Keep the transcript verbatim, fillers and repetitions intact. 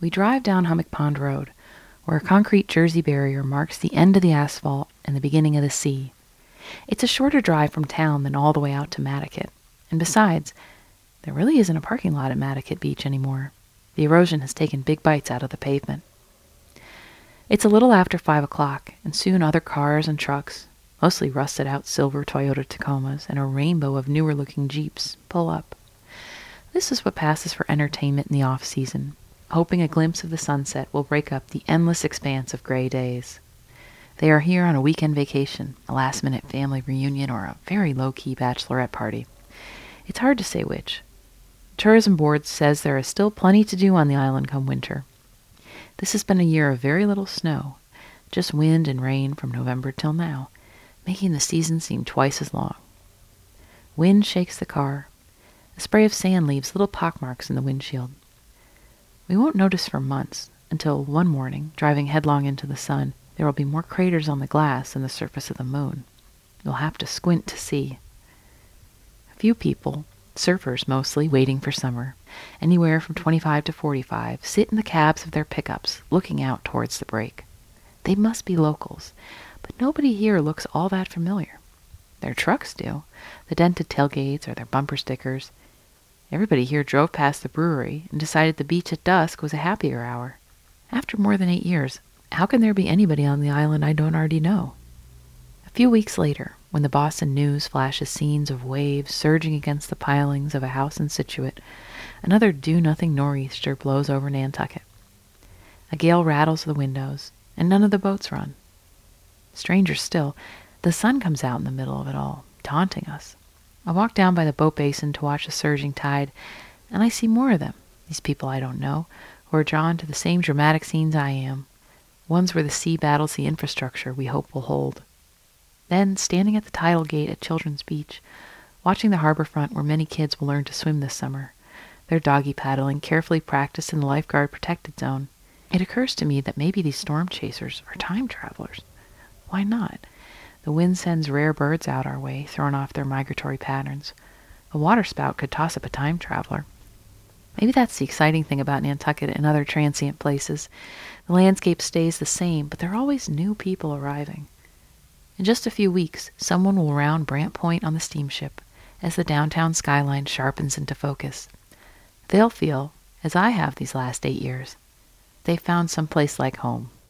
We drive down Hummock Pond Road, where a concrete Jersey barrier marks the end of the asphalt and the beginning of the sea. It's a shorter drive from town than all the way out to Mattocket. And besides, there really isn't a parking lot at Mattocket Beach anymore. The erosion has taken big bites out of the pavement. It's a little after five o'clock, and soon other cars and trucks, mostly rusted-out silver Toyota Tacomas and a rainbow of newer-looking Jeeps, pull up. This is what passes for entertainment in the off-season, hoping a glimpse of the sunset will break up the endless expanse of gray days. They are here on a weekend vacation, a last-minute family reunion, or a very low-key bachelorette party. It's hard to say which. The Tourism Board says there is still plenty to do on the island come winter. This has been a year of very little snow, just wind and rain from November till now, making the season seem twice as long. Wind shakes the car. A spray of sand leaves little pockmarks in the windshield. We won't notice for months, until one morning, driving headlong into the sun, there will be more craters on the glass than the surface of the moon. You'll have to squint to see. A few people, surfers mostly, waiting for summer, anywhere from twenty-five to forty-five, sit in the cabs of their pickups, looking out towards the break. They must be locals, but nobody here looks all that familiar. Their trucks do, the dented tailgates or their bumper stickers. Everybody here drove past the brewery and decided the beach at dusk was a happier hour. After more than eight years, how can there be anybody on the island I don't already know? A few weeks later, when the Boston News flashes scenes of waves surging against the pilings of a house in Scituate, another do-nothing nor'easter blows over Nantucket. A gale rattles the windows, and none of the boats run. Stranger still, the sun comes out in the middle of it all, taunting us. I walk down by the boat basin to watch the surging tide, and I see more of them, these people I don't know, who are drawn to the same dramatic scenes I am, ones where the sea battles the infrastructure we hope will hold. Then, standing at the tidal gate at Children's Beach, watching the harbor front where many kids will learn to swim this summer, their doggy paddling carefully practiced in the lifeguard protected zone, it occurs to me that maybe these storm chasers are time travelers. Why not? The wind sends rare birds out our way, throwing off their migratory patterns. A waterspout could toss up a time traveler. Maybe that's the exciting thing about Nantucket and other transient places. The landscape stays the same, but there are always new people arriving. In just a few weeks, someone will round Brant Point on the steamship as the downtown skyline sharpens into focus. They'll feel, as I have these last eight years, they've found someplace like home.